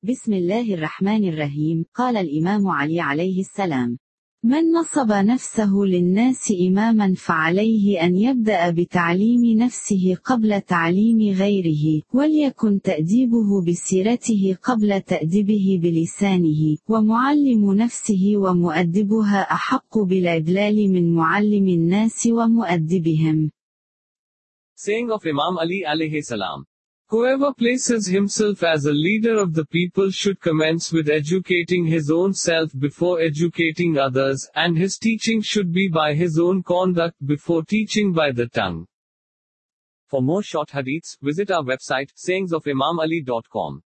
بسم الله الرحمن الرحيم. قال الإمام علي عليه السلام: من نصب نفسه للناس إماما فعليه أن يبدأ بتعليم نفسه قبل تعليم غيره، وليكن تأديبه بسيرته قبل تأديبه بلسانه، ومعلم نفسه ومؤدبها أحق بالإدلال من معلم الناس ومؤدبهم. Saying of Imam Ali alayhi salam. Whoever places himself as a leader of the people should commence with educating his own self before educating others, and his teaching should be by his own conduct before teaching by the tongue. For more short hadiths, visit our website, sayingsofimamali.com.